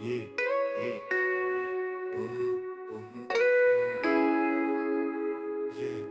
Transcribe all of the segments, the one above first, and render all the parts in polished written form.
Yeah, yeah. Yeah.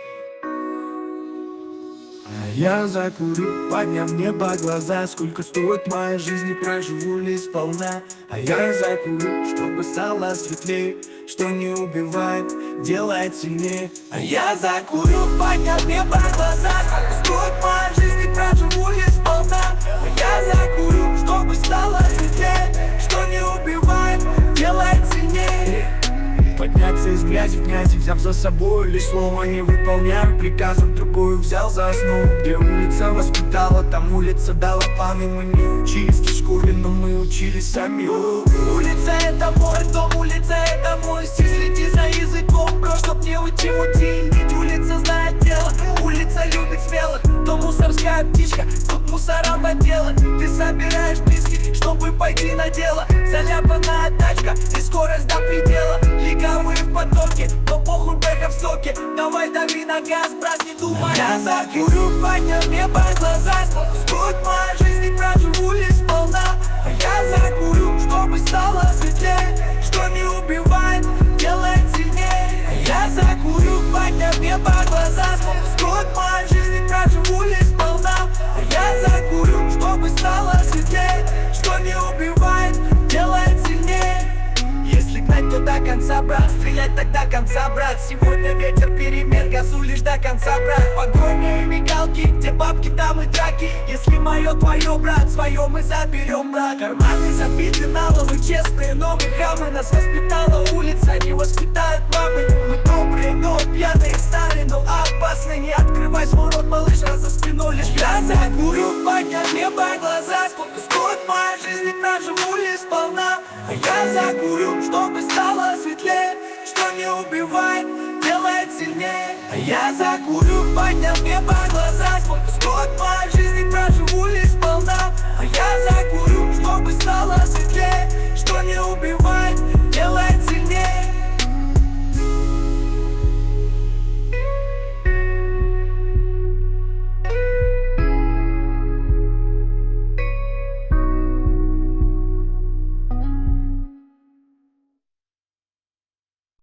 А я закурю, подняв небо глаза. Сколько стоит моя жизнь, и проживу ли сполна. А я закурю, чтобы стало светлее, что не убивает, делает сильнее. А я закурю, подняв небо глаза. Сколько стоит моя жизнь, и проживу ли сполна. А я закурю, чтобы стало светлее, что не убивает, делает сильнее. Подняться из грязи в князи, взяв за собой лишь слово, не выполняю приказов, другую взял за основу. Где улица воспитала, там улица дала планы. Мы не учились в школе, но мы учились сами. Улица это мой дом, улица это мой стиль. Следи за языком, бро, чтоб не уйти в утиль. Ведь улица знает дело, улица любит смелых. То мусорская птичка, тут мусора поделок. Ты собираешь близких, чтобы пойти на дело. Заляпанная тачка и скорость до предела. Лиговые в потоке, но похуй бэха в соке. Давай дави на газ, брат, не думай. Я закурю, подняв небо глаза. Сколько стоит моя жизнь, и проживу ли сполна. А я закурю, чтобы стало светлее, что не убивает, делает сильнее. А я закурю, подняв небо глаза. Сколько стоит моя жизнь, и проживу ли сполна. А я закурю, чтобы стало светлее, что не убивает, делает сильнее. Если гнать, то до конца, брат, стрелять тогда конца, брат. Сегодня ветер перемен, газу лишь до конца, брат. Погони и мигалки, где бабки, там и драки. Если мое, твое, брат, свое мы заберем, брат. Карманы забиты наломы, честные, но мы хамы. Нас воспитала улица, не воспитают мамы. Мы добрые, но пьяные, старые, но опасные. Не открывай свой рот, малыш, раз за спиной лишь я закурю, подняв небо глаза. Сколько стоит моя жизнь, и проживу ли сполна. А я закурю, чтобы стало светлее, что не убивает, делает сильнее. А я закурю, подняв небо глаза. Сколько стоит моя жизнь, и проживу ли сполна. А я закурю.